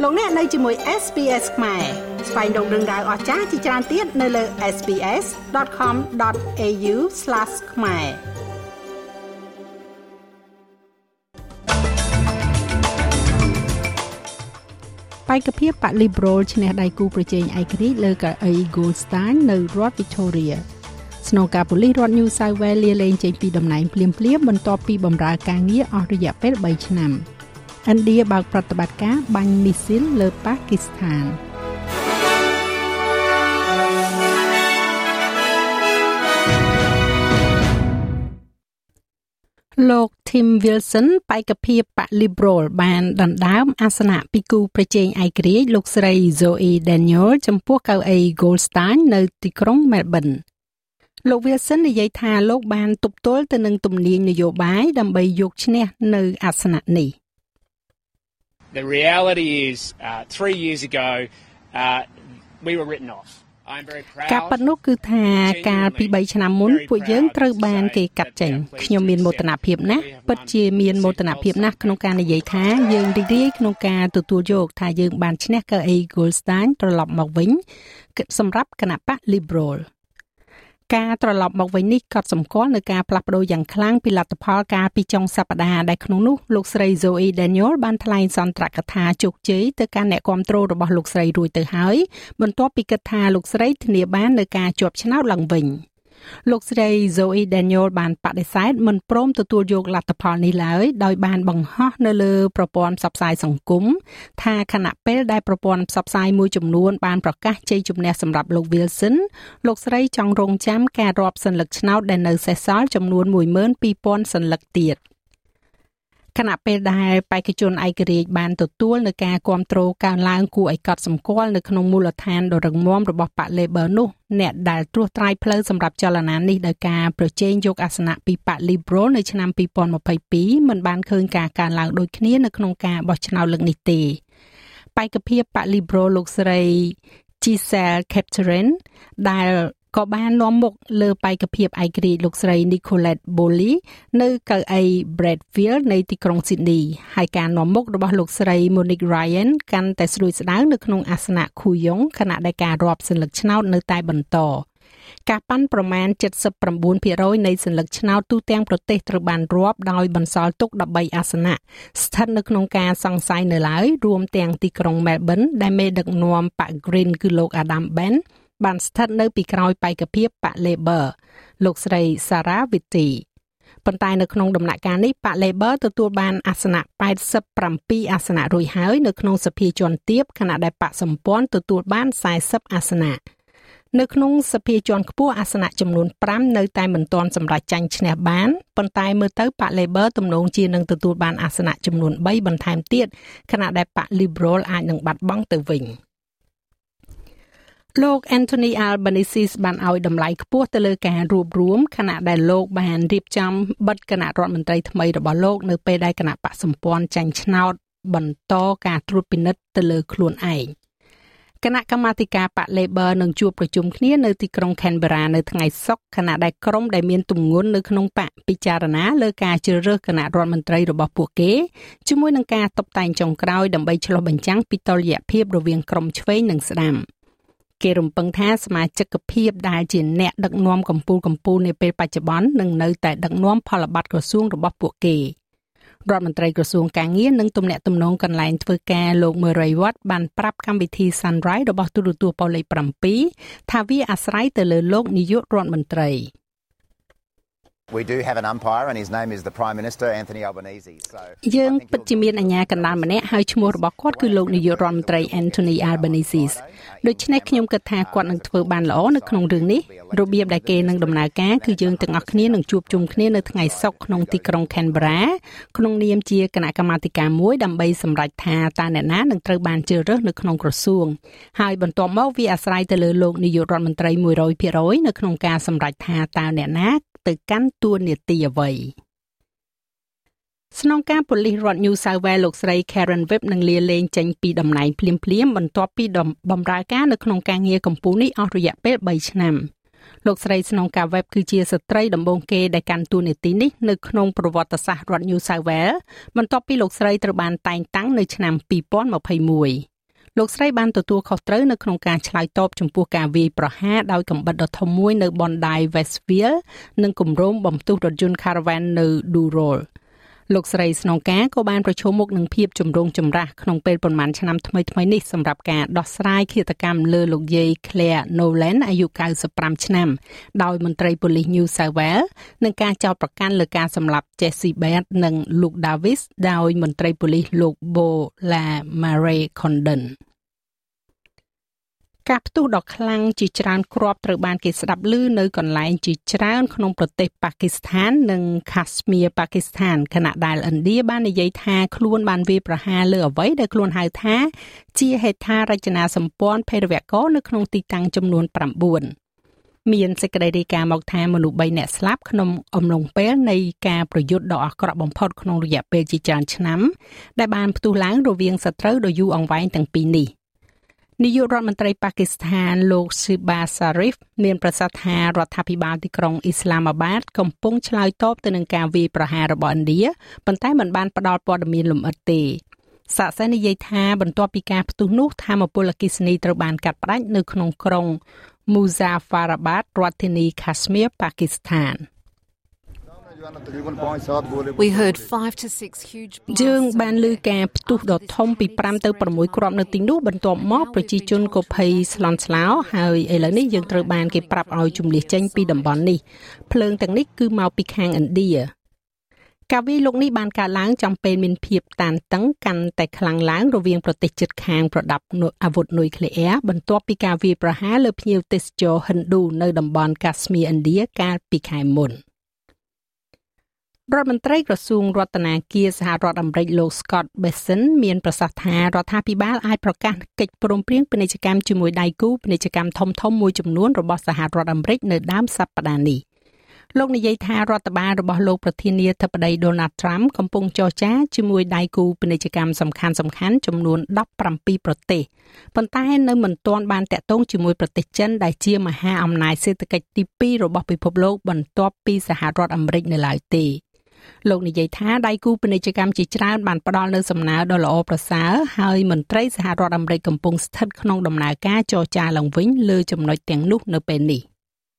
លោកអ្នកនៅជាមួយ SPS ខ្មែរស្វែងរកដឹងដៅអស្ចារ្យជាច្រើនទៀតនៅលើ sps.com.au/khmerបេក្ខភាពបក Liberal ឈ្នះដៃគូប្រជែងឯករាជ្យលើកៅអី Goldstein នៅរដ្ឋ Victoria ស្នងការប៉ូលីសរដ្ឋ New South Wales លាលែងចេញពីតំណែងភ្លាមៗបន្ទាប់ពីបម្រើការងារអស់រយៈពេល3ឆ្នាំឥណ្ឌាបើកប្រតិបត្តិការបាញ់មីស៊ីលលើប៉ាគីស្ថានលោក Tim Wilson បេក្ខភាពបក Liberal បានដណ្ដើមអាសនៈពីគូប្រជែងឯករាជ្យលោកស្រី Zoe Daniel ចំពោះកៅអី Goldstein នៅទីក្រុង Melbourne លោក Wilson និយាយថាលោកបានទប់ទល់ទៅនឹងទំនាញនយោបាយដើម្បីយកឈ្នះនៅអាសនៈនេះ The reality is 3 years ago we were written off. I'm very proud. ការប៉ັດនោះគឺថាកាលពី3ឆ្នាំមុនពួកយើងត្រូវបានគេកាត់ចេញខ្ញុំមានមោទនភាពណាស់ពិតជាមានមោទនភាពណាស់ក្នុងការនិយាយថាយើងរីករាយក្នុងការទទួលយកថាយើងបានឈ្នះកៅអី Goldstein ត្រឡប់មកវិញសម្រាប់គណៈបក Liberalការត្រឡប់មកវិញនេះក៏សម្គាល់នៅការផ្លាស់ប្ដូរយ៉ាងខ្លាំងពីលទ្ធផលការពីចុងសប្តាហ៍ដែលក្នុងនោះលោកស្រី Zoe Daniel បានថ្លែងសន្ទរកថាជោគជ័យទៅកាន់អ្នកគាំទ្ររបស់លោកស្រីរួចទៅហើយបន្ទាប់ពីគិតថាលោកស្រីធានាបាននៅការជាប់ឆ្នោតឡើងវិញលោកស្រី Zoe Daniel បានបដិសេធមិនព្រមទទួលយកលទ្ធផលនេះឡើយដោយបានបង្ហោះនៅលើប្រព័ន្ធផ្សព្វផ្សាយសង្គមថាខណៈពេលដែលប្រព័ន្ធផ្សព្វផ្សាយមួយចំនួនបានប្រកាសជ័យជំនះសម្រាប់លោក Wilson លោកស្រីចង់រងចាំការរាប់សន្លឹកឆ្នោតដែលនៅសេសសល់ចំនួន 12,000 សន្លឹកទៀតខណៈពេលដែលបេក្ខជនឯករាជ្យបានទទួលនៅការគាំទ្រកើនឡើងគួរឲ្យកត់សម្គាល់នៅក្នុងមូលដ្ឋានដ៏រឹងមាំរបស់បក Labor នោះអ្នកដែលត្រួសត្រាយផ្លូវសម្រាប់ចលនានេះដោយការប្រជែងយកអាសនៈពីបក Liberal នៅឆ្នាំ2022មិនបានឃើញការកើនឡើងដូចគ្នានៅក្នុងការបោះឆ្នោតលើកនេះទេបេក្ខភាពបក Liberal លោកស្រី Giselle Capterin ដែលក៏បាននាំមុខលើបេក្ខភាពឯករាជ្យលោកស្រី Nicolette Bowley នៅកៅអី Bradfield នៃទីក្រុង Sydney ហើយការនាំមុខរបស់លោកស្រី Monique Ryan កាន់តែស្រួយស្ដាងនៅក្នុងអាសនៈ Kooyong ខណៈដែលការរាប់សន្លឹកឆ្នោតនៅតែបន្តការប៉ាន់ប្រមាណ 79% នៃសន្លឹកឆ្នោតទូទាំងប្រទេសត្រូវបានរាប់ដោយបន្សល់ទុក13អាសនៈស្ថិតនៅក្នុងការសង្ស័យនៅឡើយរួមទាំងទីក្រុង Melbourne ដែលមេដឹកនាំបក Green គឺលោក Adam Benបានស្ថិតនៅពីក្រោយបេក្ខភាពបក Labor លោកស្រី Sarah Whitty ប៉ុន្តែនៅក្នុងដំណាក់កាលនេះបក Labor ទទួលបានអាសនៈ87អាសនៈរួចហើយនៅក្នុងសភាជាន់ទាបខណៈដែលបកសម្ព័ន្ធទទួលបាន40អាសនៈនៅក្នុងសភាជាន់ខ្ពស់អាសនៈចំនួន5នៅតែមិនទាន់សម្រេចចាញ់ឈ្នះបានប៉ុន្តែមើលទៅបក Labor ទំនងជានឹងទទួលបានអាសនៈចំនួន3បន្ថែមទៀតខណៈដែលបក Liberal អាចនឹងបាត់បង់ទៅវិញលោក Anthony Albanese បានឲ្យតម្លៃខ្ពស់ទៅលើការរួបរวมខណៈដែលលោកបានរៀបចំបិទគណៈរដ្ឋមន្ត្រីថ្មីរបស់លោកនៅពេលដែលគណៈបកសម្ព័ន្ធចាញ់ឆ្នោតបន្តការត្រួតពិនិត្យទៅលើខ្លួនឯងគណៈកម្មាធិការបក Labor នឹងជួបប្រជុំគ្នានៅទីក្រុង Canberra នៅថ្ងៃសុក្រខណៈដែលក្រុមដែលមានទម្ងន់នៅក្នុងបកពិចារណាលើការជ្រើសរើសគណៈរដ្ឋមន្ត្រីរបស់ពួកគេជាមួយនឹងការតុបតែងចុងក្រោយដើម្បីឆ្លុះបញ្ចាំងពីតុល្យភាពរវាងក្រុមឆ្វេងនិងស្ដាំគេរំពឹងថាសមាជិកភាពដែលជាអ្នកដឹកនាំកម្ពុជានាពេលបច្ចុប្បន្ននឹងនៅតែដឹកនាំផលប័ត្រក្រសួងរបស់ពួកគេរដ្ឋមន្ត្រីក្រសួងកាងារនិងទំនាក់ទំនងកន្លែងធ្វើការលោក Murray Watt បានប្រាប់កម្មវិធី Sunrise របស់ទូរទស្សន៍ប៉ូលេខ7ថាវាអាស្រ័យទៅលើលោកនាយករដ្ឋមន្ត្រី We do have an umpire and his name is the Prime Minister Anthony Albanese. So យើងពិតជាមានអាជ្ញាកណ្ដាលម្នាក់ហើយឈ្មោះរបស់គាត់គឺលោកនាយករដ្ឋមន្ត្រី Anthony Albanese ដូច្នេះខ្ញុំគិតថាគាត់នឹងធ្វើបានល្អនៅក្នុងរឿងនេះរបៀបដែលគេនឹងដំណើរការគឺយើងទាំងអស់គ្នានឹងជួបជុំគ្នានៅថ្ងៃសុក្រក្នុងទីក្រុង Canberra ក្នុងនាមជាគណៈកម្មាធិការមួយដើម្បីសម្រេចថាតើអ្នកណានឹងត្រូវបានជ្រើសរើសនៅក្នុងក្រសួងហើយបន្ទាប់មកវាអាស្រ័យទៅលើលោកនាយករដ្ឋមន្ត្រី 100% នៅក្នុងការសម្រេចថាតើអ្នកណាទៅកាន់តួនាទីអ្វីស្នងការប៉ូលីសរដ្ឋ New South Wales លោកស្រី Karen Webb នឹងលាលែងចេញពីតំណែងភ្លាមៗបន្ទាប់ពីបម្រើការនៅក្នុងការងារកម្ពុជានេះអស់រយៈពេល3ឆ្នាំលោកស្រីស្នងការ Webb គឺជាស្ត្រីដំបូងគេដែលកាន់តួនាទីនេះនៅក្នុងប្រវត្តិសាស្ត្ររដ្ឋ New South Wales បន្ទាប់ពីលោកស្រីត្រូវបានតែងតាំងនៅឆ្នាំ2021 លោកស្រីបានទទួលខុសត្រូវនៅក្នុងការឆ្លើយតបចំពោះការវាយប្រហារដោយកាំបិតដ៏ធំមួយនៅបណ្ដាយ Westville និងគម្រោងបំផ្ទុះរថយន្ត Caravan នៅ Durrell លោកស្រីស្នងការក៏បានប្រឈមមុខនឹងភាពចម្រូងចម្រាសក្នុងពេលប្រមាណឆ្នាំថ្មីៗនេះសម្រាប់ការដោះស្រាយឃាតកម្មលើលោកយាយ Claire Nolan អាយុ95ឆ្នាំដោយមន្ត្រីប៉ូលីស New South Wales និងការចោទប្រកាន់លើការសម្លាប់ Jessie Bates និង Luke Davis ដោយមន្ត្រីប៉ូលីសលោក Bola Mare Condonការផ្ទុះដ៏ខ្លាំងជាច្រើនគ្រាប់ត្រូវបានគេស្ដាប់ឮនៅកន្លែងជាច្រើនក្នុងប្រទេសប៉ាគីស្ថាននិង Kashmir ប៉ាគីស្ថានខណៈដែលឥណ្ឌាបាននិយាយថាខ្លួនបានវាយប្រហារលើអ្វីដែលខ្លួនហៅថាជាហេដ្ឋារចនាសម្ព័ន្ធភេរវករនៅក្នុងទីតាំងចំនួន9មានសេចក្តីរាយការណ៍មកថាមនុស្ស3នាក់ស្លាប់ក្នុងអំឡុងពេលនៃការប្រយុទ្ធដ៏អាក្រក់បំផុតក្នុងរយៈពេលជាច្រើនឆ្នាំដែលបានផ្ទុះឡើងរវាងសត្រូវដ៏យូរអង្វែងទាំងពីរនេះនាយករដ្ឋមន្ត្រីប៉ាគីស្ថានលោក Shehbaz Sharif មានប្រសាសន៍ថារដ្ឋាភិបាលទីក្រុងអ៊ីស្លាមាបាតកំពុងឆ្លើយតបទៅនឹងការវាយប្រហាររបស់ឥណ្ឌាប៉ុន្តែមិនបានផ្ដល់ព័ត៌មានលម្អិតទេសាកសីនិយាយថាបន្ទាប់ពីការផ្ទុះនោះថាមពលអគ្គិសនីត្រូវបានកាត់ផ្តាច់នៅក្នុងក្រុង Muzaffarabad រដ្ឋធានី Kashmir ប៉ាគីស្ថាន We heard 5 to 6 huge យើងបានឮការផ្ទុះដ៏ធំពី5ទៅ6គ្រាប់នៅទីនោះបន្ទាប់មកប្រជាជនក៏ភ័យស្លន់ស្លោហើយឥឡូវនេះយើងត្រូវបានគេប្រាប់ឲ្យជម្លៀសចេញពីតំបន់នេះភ្លើងទាំងនេះគឺមកពីខាងឥណ្ឌាការវាយលោកនេះបានកើតឡើងចំពេលមានភាពតានតឹងកាន់តែខ្លាំងឡើងរវាងប្រទេសជិតខាងប្រដាប់អាវុធនុយក្លេអ៊ែរបន្ទាប់ពីការវាយប្រហារលើភ្ញៀវទេសចរហិណ្ឌូនៅតំបន់ Kashmir ឥណ្ឌាកាលពីខែមុនរដ្ឋមន្ត្រីក្រសួងរដ្ឋាភិបាលសហរដ្ឋអាមេរិកលោក Scott Bessent មានប្រសាសន៍ថារដ្ឋាភិបាលអាចប្រកាសកិច្ចព្រមព្រៀងពាណិជ្ជកម្មជាមួយដៃគូពាណិជ្ជកម្មធំៗមួយចំនួនរបស់សហរដ្ឋអាមេរិកនៅដើមសប្តាហ៍នេះលោកនិយាយថារដ្ឋបាលរបស់លោកប្រធានាធិបតី Donald Trump កំពុងចរចាជាមួយដៃគូពាណិជ្ជកម្មសំខាន់ៗចំនួន17ប្រទេសប៉ុន្តែនៅមិនទាន់បានតាក់ទងជាមួយប្រទេសចិនដែលជាមហាអំណាចសេដ្ឋកិច្ចទី2របស់ពិភពលោកបន្ទាប់ពីសហរដ្ឋអាមេរិកនៅឡើយទេលោកនិយាយថាដៃគូពាណិជ្ជកម្មជាច្រើនបានផ្ដល់នូវសំណើដ៏ល្អប្រសើរហើយមន្ត្រីសហរដ្ឋអាមេរិកកំពុងស្ថិតក្នុងដំណើរការចរចាឡើងវិញលើចំណុចទាំងនោះនៅពេលនេះ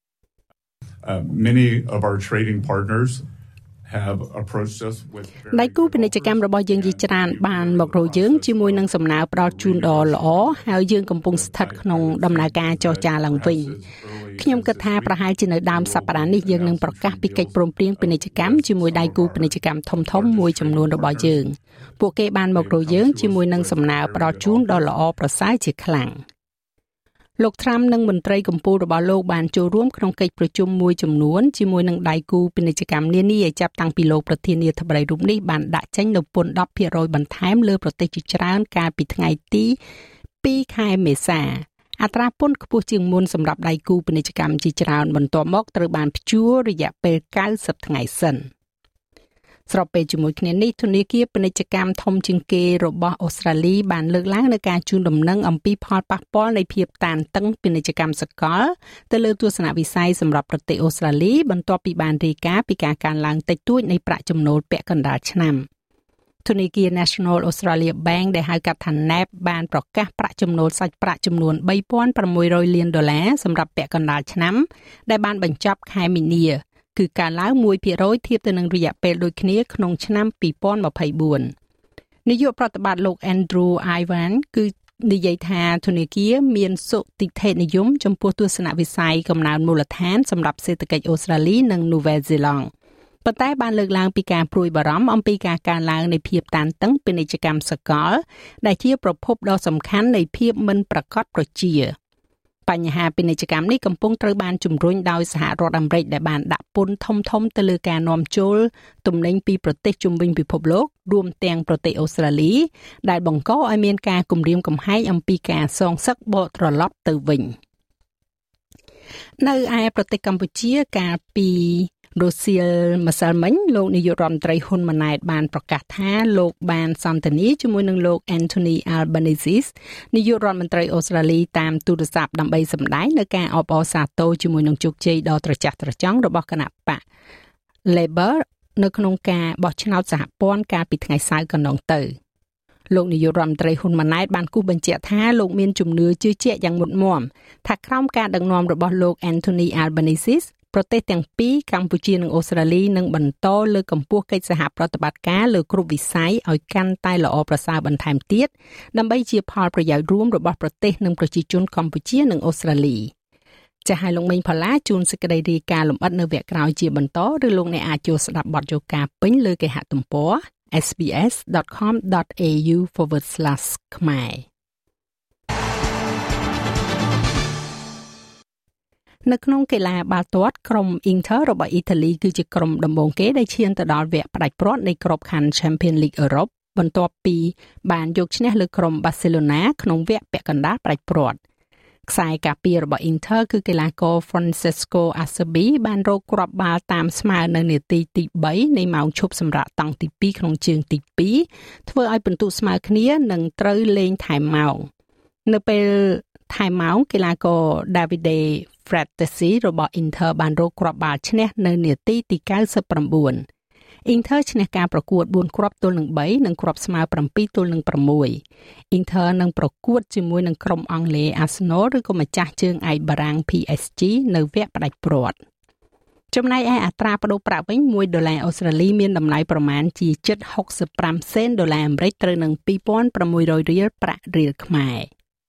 Many of our trading partners have approached us with ដៃគូពាណិជ្ជកម្មរបស់យើងជាច្រើនបានមករកយើងជាមួយនឹងសំណើផ្ដល់ជូនដ៏ល្អហើយយើងកំពុងស្ថិតក្នុងដំណើរការចរចាឡើងវិញខ្ញុំគិតថាប្រហែលជានៅដើមសប្តាហ៍នេះយើងនឹងប្រកាសពីកិច្ចព្រមព្រៀងពាណិជ្ជកម្មជាមួយដៃគូពាណិជ្ជកម្មធំៗមួយចំនួនរបស់យើងពួកគេបានមករកយើងជាមួយនឹងសំណើផ្ដល់ជូនដ៏ល្អប្រសើរជាខ្លាំងលោក Trump និងមន្ត្រីកម្ពុជារបស់លោកបានចូលរួមក្នុងកិច្ចប្រជុំមួយចំនួនជាមួយនឹងដៃគូពាណិជ្ជកម្មនានាចាប់តាំងពីលោកប្រធានាធិបតីរូបនេះបានដាក់ចេញនូវពន្ធ 10% បន្ថែមលើប្រទេសជាច្រើនកាលពីថ្ងៃទី2ខែមេសាអត្រាពន្ធខ្ពស់ជាងមុនសម្រាប់ដៃគូពាណិជ្ជកម្មជាច្រើនបន្ទាប់មកត្រូវបានព្យួររយៈពេល90ថ្ងៃសិនស្របពេលជាមួយគ្នានេះធនាគារពាណិជ្ជកម្មធំជាងគេរបស់អូស្ត្រាលីបានលើកឡើងនូវការជូនដំណឹងអំពីផលប៉ះពាល់នៃភាពតានតឹងពាណិជ្ជកម្មសកលទៅលើទស្សនវិស័យសម្រាប់ប្រទេសអូស្ត្រាលីបន្ទាប់ពីបានរាយការណ៍ពីការកើនឡើងតិចតួចនៃប្រាក់ចំណូលពាក់កណ្ដាលឆ្នាំធនាគារ National Australia Bank ដែលហៅកាត់ថា NAB បានប្រកាសប្រាក់ចំណូលសាច់ប្រាក់ចំនួន$3,600 លានសម្រាប់ពាក់កណ្ដាលឆ្នាំដែលបានបញ្ចប់ខែមីនាគឺកើនឡើង 1% ធៀបទៅនឹងរយៈពេលដូចគ្នាក្នុងឆ្នាំ2024នាយកប្រតិបត្តិលោក Andrew Ivan គឺនិយាយថាធនាគារមានសុតិធិនិយមចំពោះទស្សនវិស័យកំណើនមូលដ្ឋានសម្រាប់សេដ្ឋកិច្ចអូស្ត្រាលីនិងនូវែលសេឡង់ប៉ុន្តែបានលើកឡើងពីការព្រួយបារម្ភអំពីការកើនឡើងនៃភាពតានតឹងពាណិជ្ជកម្មសកលដែលជាប្រភពដ៏សំខាន់នៃភាពមិនប្រាកដប្រជាបញ្ហាពាណិជ្ជកម្មនេះកំពុងត្រូវបានជំរុញដោយសហរដ្ឋអាមេរិកដែលបានដាក់ពន្ធធំៗទៅលើការនាំចូលទំនិញពីប្រទេសជុំវិញពិភពលោករួមទាំងប្រទេសអូស្ត្រាលីដែលបង្កឲ្យមានការគំរាមកំហែងអំពីការសងសឹកបកត្រឡប់ទៅវិញនៅឯប្រទេសកម្ពុជាកាលពីរសៀលម្សិលមិញលោកនាយករដ្ឋមន្ត្រីហ៊ុនម៉ាណែតបានប្រកាសថាលោកបានសន្ទនាជាមួយនឹងលោក Anthony Albanese នាយករដ្ឋមន្ត្រីអូស្ត្រាលីតាមទូរស័ព្ទដើម្បីសម្ដែងនៅការអបអរសាទរជាមួយនឹងជោគជ័យដ៏ត្រចះត្រចង់របស់គណៈបក Labor នៅក្នុងការបោះឆ្នោតសហព័ន្ធកាលពីថ្ងៃសៅរ៍កន្លងទៅលោកនាយករដ្ឋមន្ត្រីហ៊ុនម៉ាណែតបានគូសបញ្ជាក់ថាលោកមានជំនឿជឿជាក់យ៉ាងមុតមាំថាក្រោមការដឹកនាំរបស់លោក Anthony Albanese ប្រទេសទាំងពីរកម្ពុជានិងអូស្ត្រាលីនឹងបន្តលើកកម្ពស់កិច្ចសហប្រតិបត្តិការលើគ្រប់វិស័យឲ្យកាន់តែល្អប្រសើរបន្ថែមទៀតដើម្បីជាផលប្រយោជន៍រួមរបស់ប្រទេសនិងប្រជាជនកម្ពុជានិងអូស្ត្រាលីចាស់ឲ្យលោកមេងផល្លាជួនសេចក្តីរាយការណ៍លម្អិតនៅវគ្គក្រោយជាបន្តឬលោកអ្នកអាចចូលស្ដាប់បទយោការពេញលើគេហទំព័រ sbs.com.au/ ខ្មែរនៅក្នុងកីឡាបាល់ទាត់ក្រុម Inter របស់អ៊ីតាលីគឺជាក្រុមដំបូងគេដែលឈានទៅដល់វគ្គផ្ដាច់ព្រ័ត្រនៃក្របខ័ណ្ឌ Champions League អឺរ៉ុបបន្ទាប់ពីបានយកឈ្នះលើក្រុម Barcelona ក្នុងវគ្គពាក់កណ្ដាលផ្ដាច់ព្រ័ត្រខ្សែការពាររបស់ Inter គឺកីឡាករ Francesco Acerbi បានរកគ្រាប់បាល់តាមស្មើនៅនាទីទី3នៃម៉ោងឈប់សម្រាកតង់ទី2ក្នុងជើងទី2ធ្វើឲ្យពិន្ទុស្មើគ្នានិងត្រូវលេងថែមម៉ោងនៅពេលថែមម៉ោងកីឡាករ Davide Frattesi របស់ Inter បានរកគ្រាប់បាល់ឈ្នះនៅនាទីទី99 Inter ឈ្នះការប្រកួត4គ្រាប់ទល់នឹង3និងគ្រាប់ស្មើ7ទល់នឹង6 Inter នឹងប្រកួតជាមួយនឹងក្រុមអង់គ្លេស Arsenal ឬក៏ម្ចាស់ជើងឯកបារាំង PSG នៅវគ្គផ្ដាច់ព្រ័ត្រចំណែកឯអត្រាប្តូរប្រាក់វិញ$1អូស្ត្រាលីមានតម្លៃប្រមាណជា$7.65សេន$អាមេរិកត្រូវនឹង$2,600រៀលប្រាក់រៀលខ្មែរ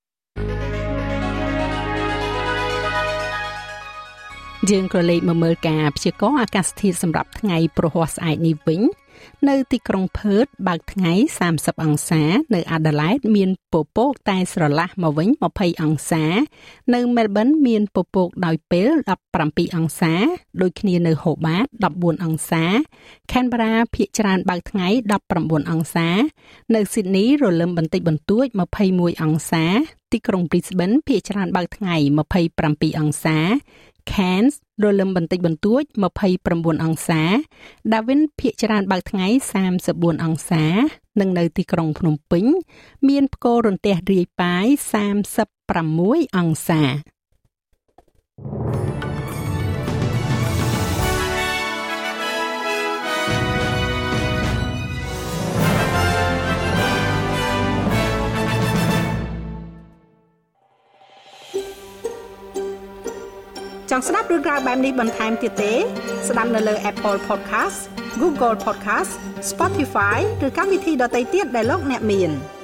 យើងក៏លេខមកមើលការព្យាករណ៍អាកាសធាតុសម្រាប់ថ្ងៃព្រហស្អែកនេះវិញនៅទីក្រុងផឺតបើកថ្ងៃ30អង្សានៅអាដាលេដមានពពកតែស្រឡះមកវិញ20អង្សានៅមែលប៊នមានពពកដោយពេល17អង្សាដូចគ្នានៅហូបាត14អង្សាខេនបារ៉ាភាគច្រើនបើកថ្ងៃ19អង្សានៅស៊ីដនីរលឹមបន្តិចបន្តួច21អង្សាទីក្រុងព្រីស្បិនភាគច្រើនបើកថ្ងៃ27អង្សាCairns រលឹមបន្តិចបន្តួច29អង្សា Darwin ភាគច្រើនបើកថ្ងៃ34អង្សានិងនៅទីក្រុងភ្នំពេញមានផ្គររន្ទះរាយប៉ាយ36អង្សាចង់ស្ដាប់រឿងរ៉ាវបែបនេះបន្ថែមទៀតទេស្ដាប់នៅលើ Apple Podcast Google Podcast Spotify ឬកម្មវិធីដទៃទៀតដែលលោកអ្នកមាន